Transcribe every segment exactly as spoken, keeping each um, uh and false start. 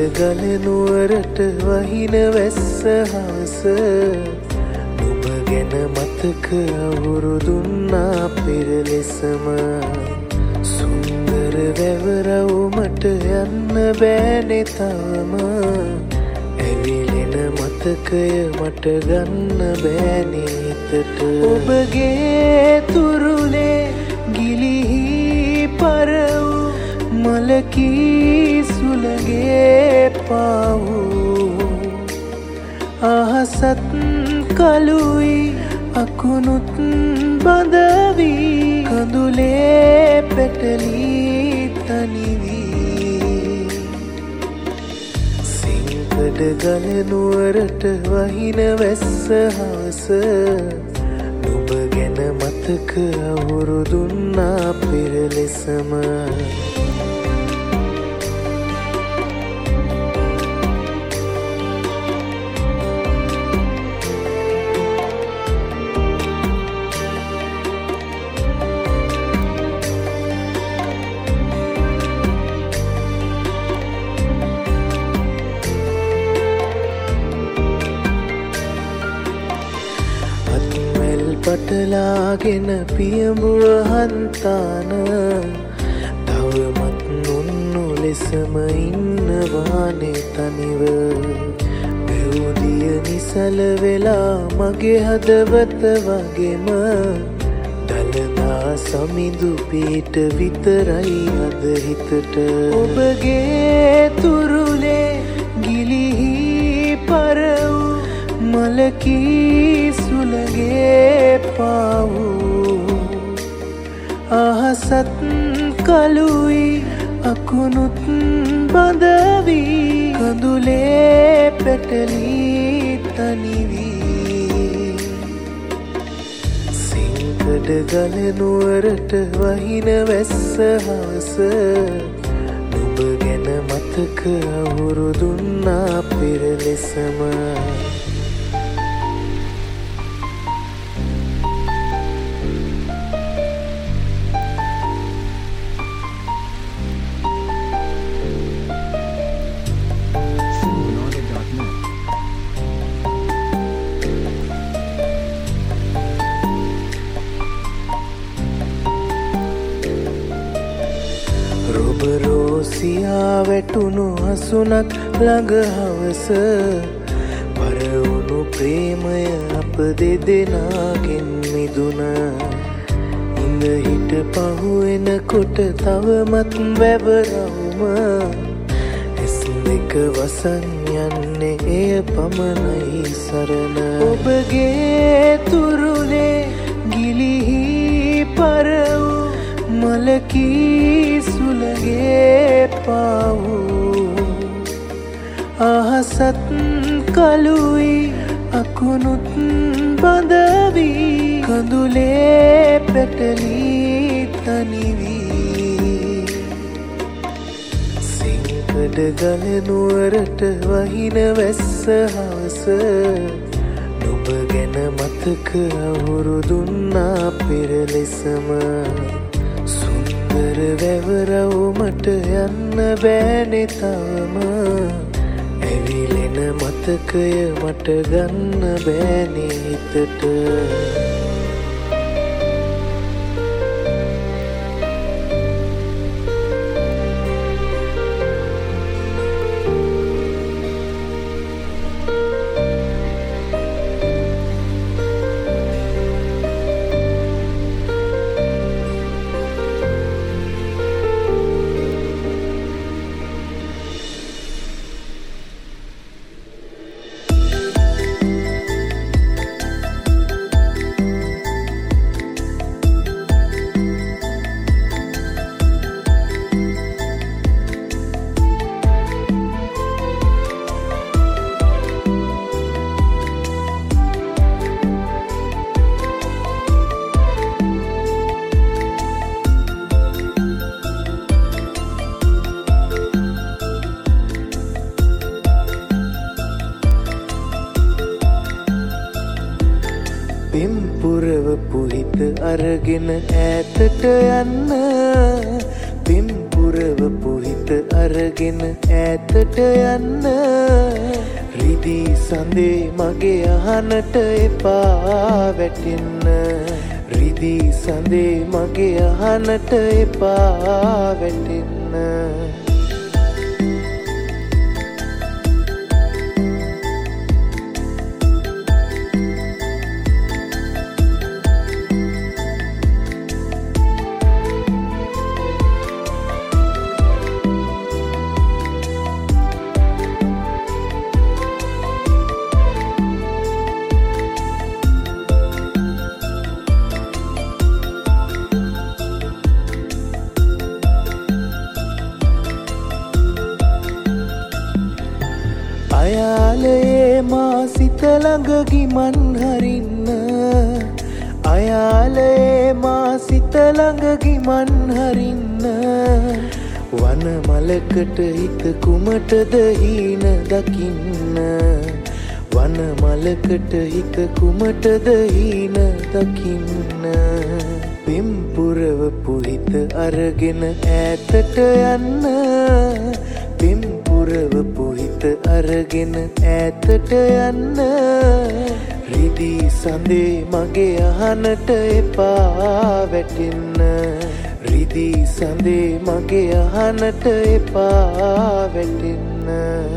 ගල නුවරට වහින වැස්ස හවස නුඹ ගැන මතක අවුරුදුන්නා පෙර ලෙසම සුන්දර වැවරවුමට යන්න බෑනේ තවම ඇවිලෙන මතකය මට ගන්න බෑනේ හිතට ඔබගේ තුරුලේ ගිලිහි පරවූ මලකී සුළගේ පාවූ අහසත් කළුයි අකුණුත් බඳවී කඳුලේ පැටලී තනිවී සිංකඩ ගල නුවරට වහින වැස්ස හවස නුඹ ගැන මතක අවුරුදුන්නා පෙර ලෙසම පටලාගෙන පියඹුව හන්තාන තවමත් නුන්නු ලෙසම ඉන්නවානේ තනිව බැවුදිය නිසල වෙලා මගේ හදවත වගේම දළදා සමිඳු පීට විතරයි අද හිතට ඔබගේ තුරුලේ ගිලිහි පරවූ මලකී සුළගේ පාවූ අහසත් කළුයි අකුණුත් බඳවී කඳුලේ පැටලී තනිවී සිංකඩ ගල නුවරට වහින වැස්ස හවස නුඹ ගැන මතක අවුරුදුන්නා පෙර ලෙසම රොබරෝසියා වැටුණු හසුනක් ළඟ හවස පරවුණු ප්‍රේමය අප දෙදෙනාගෙන් මිදුන ඉඳ හිට පහුවෙනකොට තවමත් වැවරවුම ඇස් දෙක වසන් යන්නේ එය පමණයි සරණ ඔබගේ තුරුලේ ගිලිහි පරවූ මලකී සුළගේ පාවූ අහසත් කළුයි අකුණුත් බඳවී කඳුලේ පැටලී තනිවී සිංකඩ ගල නුවරට වහින වැස්ස හවස නුඹ ගැන මතක අවුරුදුන්නා පෙර ලෙසම සුන්දර වැවරවුමට යන්න බෑනේ තවම ඇවිලෙන මතකය මට ගන්න බෑනේ හිතට පුරවපු හිත අරගෙන ඈතට යන්න පිම්පුරවපු හිත අරගෙන ඈතට යන්න රිදී සඳේ මගේ අහනට එපා වැටෙන්න රිදී සඳේ මගේ අහනට එපා වැටෙන්න අයාලයේ මා සිත ළඟ ගිමන් හරින්න අයාලයේ මා සිත ළඟ ගිමන් හරින්න වන මලකට හිත කුමටද හීන දකින්න වන මලකට හිත කුමටද හීන දකින්න පිම්පුරවපු හිත අරගෙන ඈතට යන්න පිම්පුරවපු හිත අරගෙන ඈතට යන්න රිදී සඳේ මගේ අහනට එපා වැටෙන්න රිදී සඳේ මගේ අහනට එපා වැටෙන්න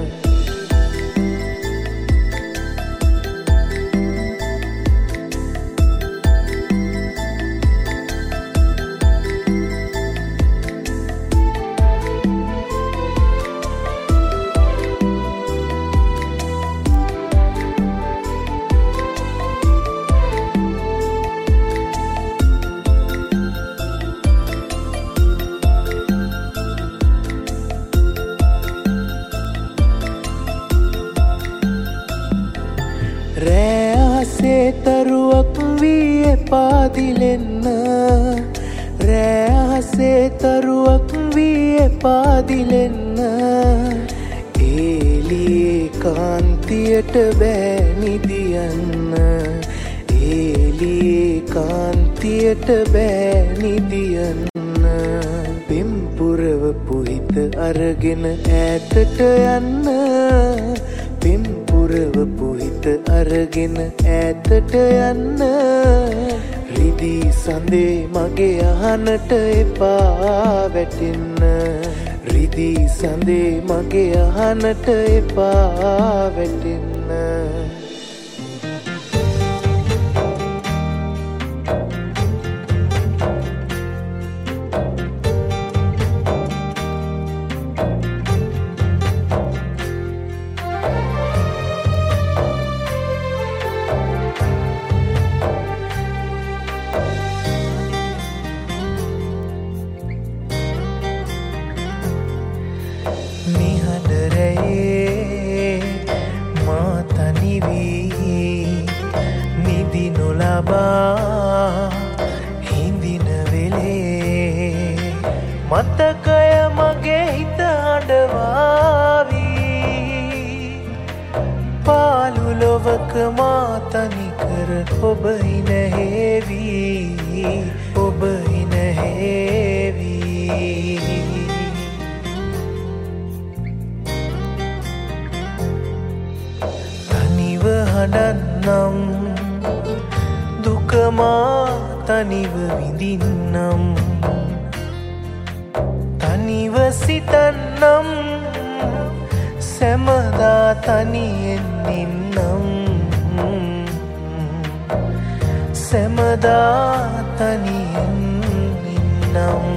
රෑහසේ තරුවක් වී එපාදිලෙන්න රෑහසේ තරුවක් වී එපාදිලෙන්න ඒලියේ කාන්තියට බෑ නිදියන්න ඒලියේ කාන්තියට බෑ නිදියන්න පිම්පුරවපු හිත අරගෙන ඈතට යන්න පිම්පුරවපු හිත අරගෙන ඈතට යන්න රිදී සඳේ මගේ අහනට එපා වැටෙන්න රිදී සඳේ මගේ අහනට එපා වැටෙන්න නිහඬරයේ මා තනි වී නිදි නොලබා හිඳින වෙලේ මතකය මගේ හිත අඬවාවි පාළු ලොවක මා තනිකර ඔබ හිනහෙවි ඔබ හිනහෙවි හඬන්නම් දුකමා තනිව විඳින්නම් තනිව සිතන්නම් සැමදා තනියෙන් ඉන්නම් සැමදා තනියෙන් ඉන්නම්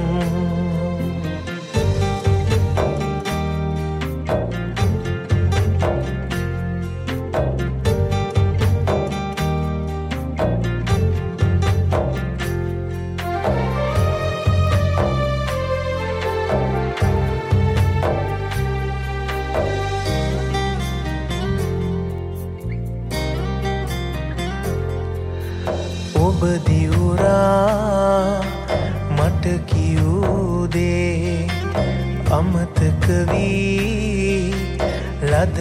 ඔබ දිවුරා මට කියූ දේ අමතක වී ලද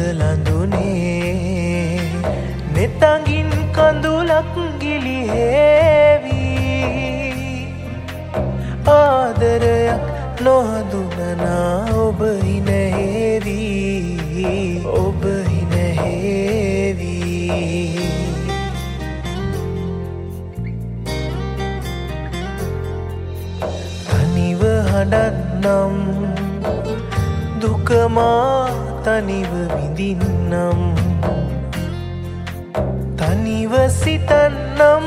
ලඳුනේ නෙතඟින් කඳුලක් ගිලිහෙවි ආදරයක් නොහඳුනනා ඔබ හිනහෙවි ඔබ හිනහෙවි තනිව හඬන්නම් දුකමා තනිව විඳින්නම් තනිව සිතන්නම්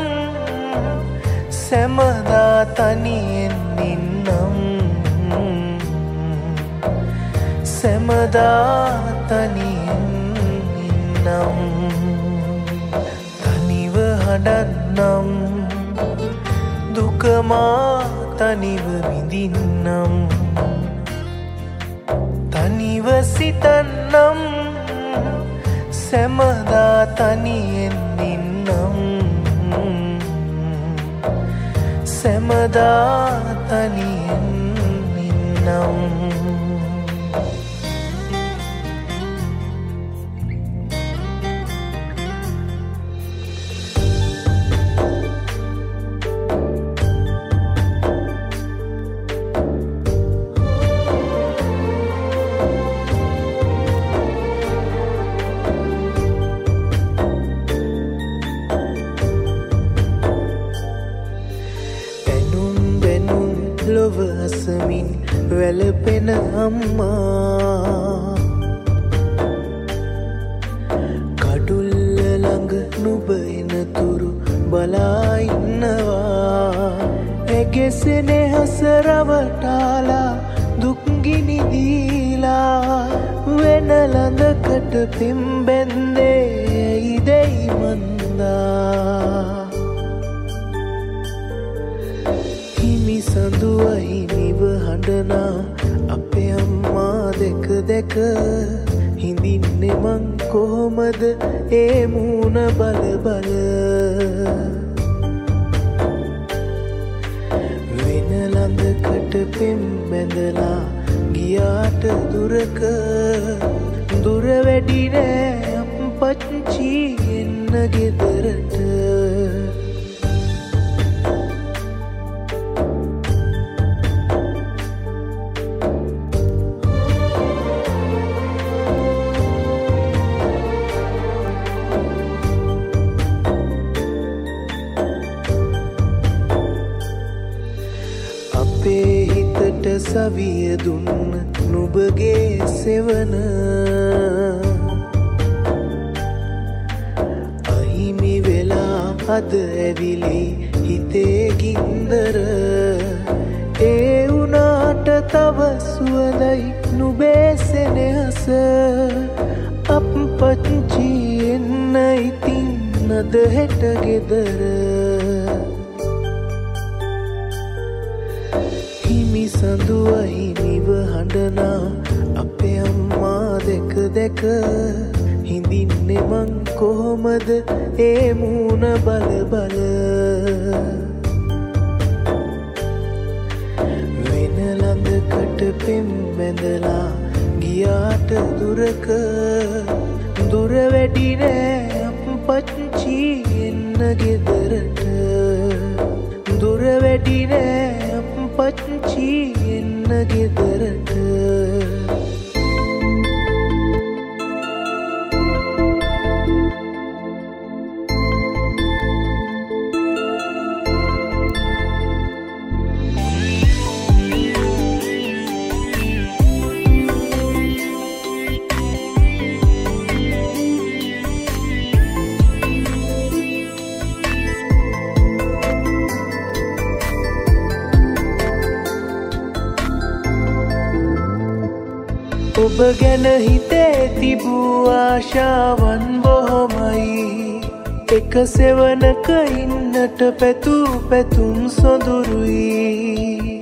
සැමදා තනියෙන් ඉන්නම් සැමදා තනියෙන් ඉන්නම් තනිව හඬන්නම් දුකමා තනිව විඳින්නම් තනිව සිතන්නම් සැමදා තනියෙන් ඉන්නම් සැමදා තනියෙන් ඉන්නම් ලොව අසමින් වැළපෙන අම්මා කඩුල්ල ළඟ නුඹ එනතුරු බලා ඉන්නවා ඇගේ සෙනෙහස රවටාලා දුක්ගිනි දීලා වෙන ළඟකට පිම්බැන්දේ ඇයිදැයි මන්දා සඳුවයි නිව හඬනා අපේ අම්මා දෙක දෙක හිඳින්නේ මං කොහොමද ඒ මූණ බල බල වෙන ළඟකට පෙම් බැඳලා ගියාට දුරක දුර වැඩි නෑ අප්පච්චි එන්න ගෙදරට අපේ හිතට සවිය දුන්න නුඹගේ සෙවන අහිමි වෙලා අද ඇවිලි හිතේ ගින්දර ඒ වුණාට තව සුවඳයි නුඹේ සෙනෙහස අප්පච්චි එන්න ඉතින් අද හෙට ගෙදර සඳුවයි නිව හඬනා අපේ අම්මා දෙක දෙක හිඳින්නේ මං කොහොමද ඒ මූණ බල බල වෙන ළඟකට පෙම් බැඳලා ගියාට දුරක දුර වැඩි නෑ අප්පච්චි එන්න ගෙදරට දුර වැඩි නෑ අප්පච්චි එන්න ගෙදරට ඔබ ගැන හිතේ තිබූ ආශාවන් බොහොමයි එක සෙවනක ඉන්නට පැතූ පැතුම් සොඳුරුයි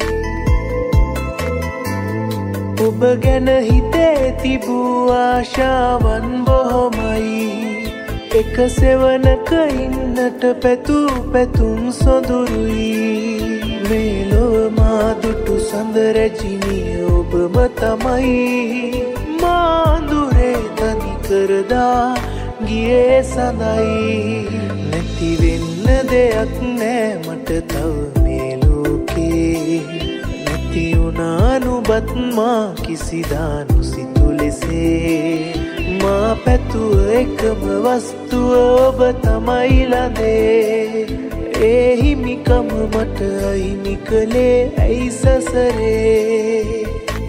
ඔබ ගැන හිතේ තිබූ ආශාවන් බොහොමයි එක සෙවනක ඉන්නට පැතූ පැතුම් සොඳුරුයි මේ ලොව මා දුටු සඳ රැජිනිය ඔබම තමයි මාඳුරේ තනි කරදා ගියේ සඳයි නැති වෙන්න දෙයක් නෑ මට තව මේ ලෝකේ නැති වුණා නුබත් මා කිසිදා නොසිතු ලෙසේ මා පැතුව එකම වස්තුව ඔබ තමයි ළඟේ ඒ හිමිකම මට අහිමි කළේ ඇයි සසරේ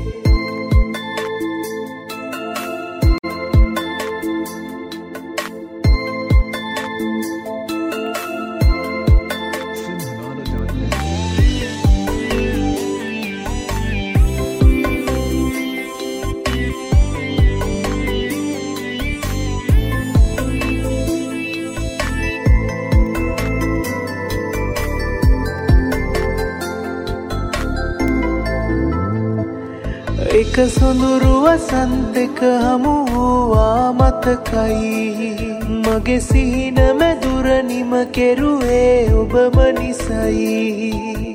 එක සොඳුරු වසන්තක හමු වූවා මතකයි මගේ සිහින මැදුර නිම කෙරුවේ ඔබම නිසයි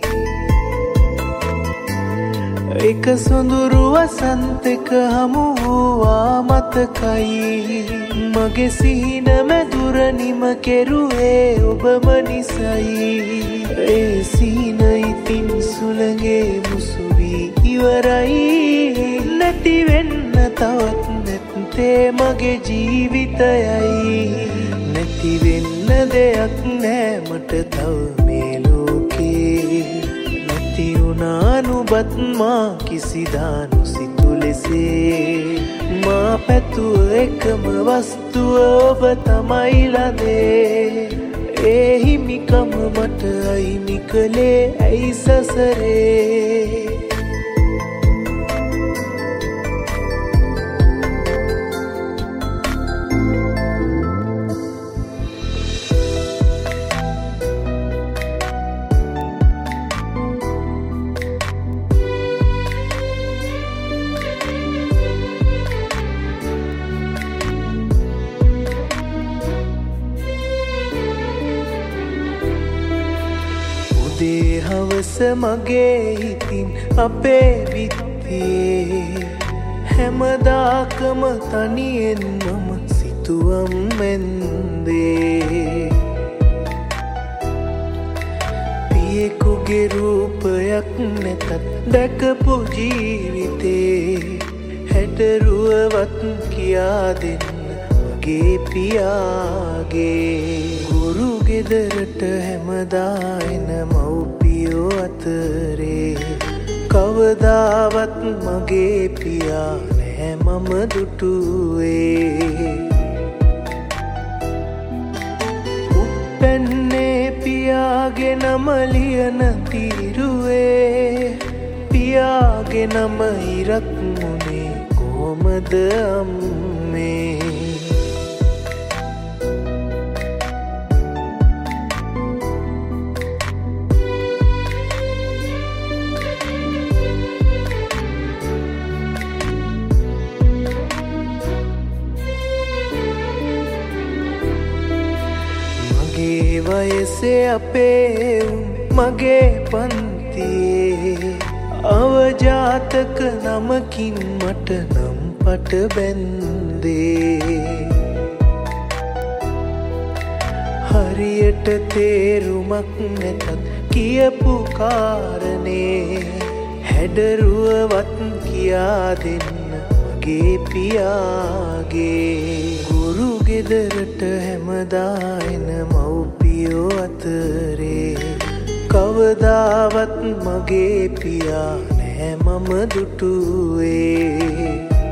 එක සොඳුරු වසන්තක හමු වූවා මතකයි මගේ සිහින මැදුර නිම කෙරුවේ ඔබම නිසයි ඒ සිහින ඉතින් සුළඟේ මුසුවී ඉවරයි නැති වෙන්න තවත් නැත්තේ මගේ ජීවිතයයි නැති වෙන්න දෙයක් නෑ මට තව මේ ලෝකේ නැති වුණා නුබත් මා කිසිදා නොසිතු ලෙසේ මා පැතුව එකම වස්තුව ඔබ තමයි ළඟේ ඒ හිමිකම මට අහිමි කළේ ඇයි සසරේ උදේ හවස මගේ හිතින් අපේ බිත්තියේ හැමදාකම තනියෙන් මම සිතුවම් මැන්දේ පියෙකුගේ රූපයක් නැතත් දැකපු ජීවිතේ හැඩරුවවත් කියා දෙන්න මගේ පියාගේ ගුරු ගෙදරට හැමදා එන මව්පියෝ අතරේ කවදාවත් මගේ පියා නෑ මම දුටුවේ උප්පැන්නේ පියාගේ නම ලියන තීරුවේ පියාගේ නම ඉරක් මුනේ කොහමද අම්මේ මගේ වයසේ අපේ උන් මගේ පන්තියේ අවජාතක නමකින් මට නම් පට බැන්දේ හරියට තේරුමක් නැතත් කියපු කාරණේ හැඩරුවවත් කියා දෙන්න මගේ පියාගේ ගුරු ගෙදරට හැමදා එන මව්පියෝ අතරේ කවදාවත් මගේ පියා නෑ මම දුටුවේ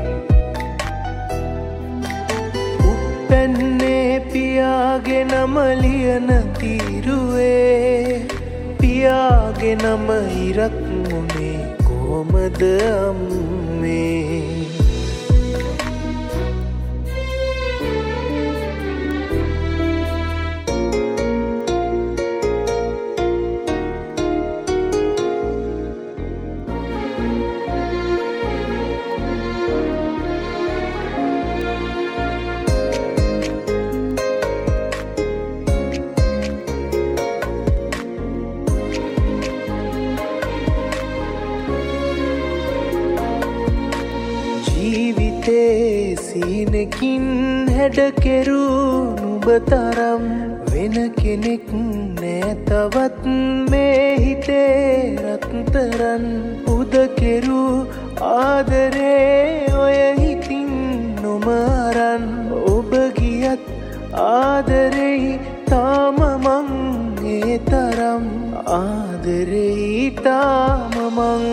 උප්පැන්නේ පියාගේ නම ලියන තීරුවේ පියාගේ නම ඉරක් මුනේ කොහමද අම්මේ ජීවිතේ සීනකින් හැඩ කෙරූ නුඹ තරම් වෙන කෙනෙක් නෑ තවත් මේ හිතේ රත්තරන් උද කෙරු ආදරේ ඔය හිතින් නොම අරන් ඔබ ගියත් ආදරෙයි තාම මං ඒ තරම් ආදරෙයි තාම මං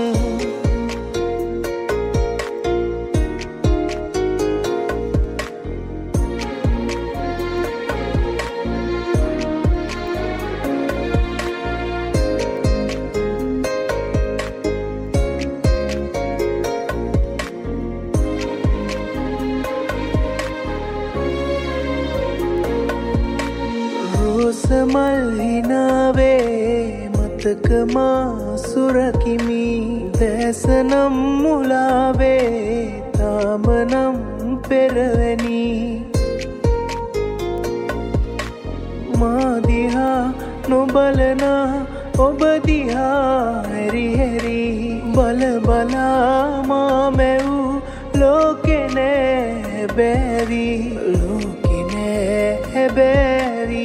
සමල් හිනාවේ මතක මා සුරකිමි දැසනම් මුලාවේ තාමනම් පෙරවැනි මා දිහා නොබලන ඔබ දිහා හැරි හැරි බල බලා මා මැව් ලෝකෙ නෑ බැරි ලෝකෙ නෑ බැරි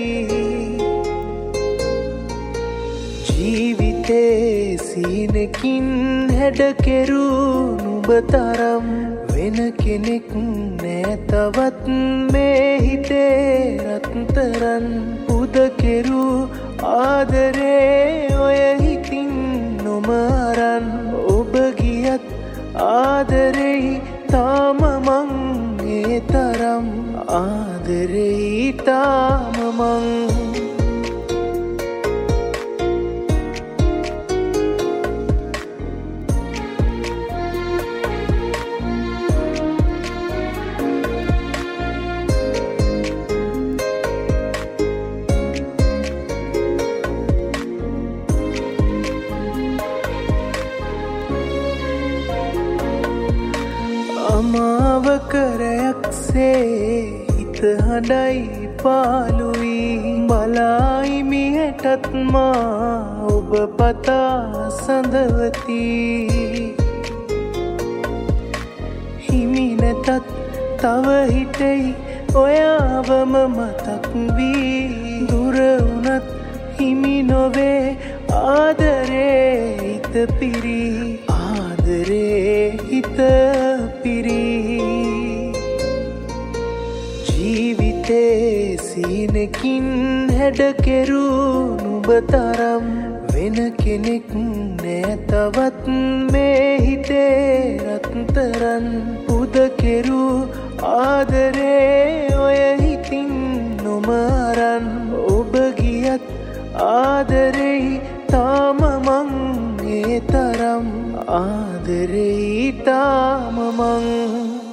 ජීවිතේ සීනකින් හැඩ කෙරු නුඹ තරම් වෙන කෙනෙක් නෑ තවත් මේ හිතේ රත්තරන් උද කෙරු ආදරේ ඔය හිතින් නොම අරන් ඔබ ගියත් ආදරෙයි තාම මං ඒ තරම් ආදරෙයි තාම මං අමාවකරයක්සේ හිත හඬයි පාලුයි බලායිමි හැටත් මා ඔබ පතා සඳවති හිමි නැතත් තව හිටෙයි ඔයාවම මතක් වී දුර වුණත් හිමි නොවේ ආදරේ හිත පිරි ආදරේ හිත පිරි ජීවිතේ සීනකින් හැඩ කෙරු නුඹ තරම් වෙන කෙනෙක් නෑ තවත් මේ හිතේ රත්තරන් උද කෙරු ආදරේ ඔය හිතින් නොම අරන් ඔබ ගියත් ආදරෙයි තාම මං ඒ තරම් ආදරෙයි තාම මං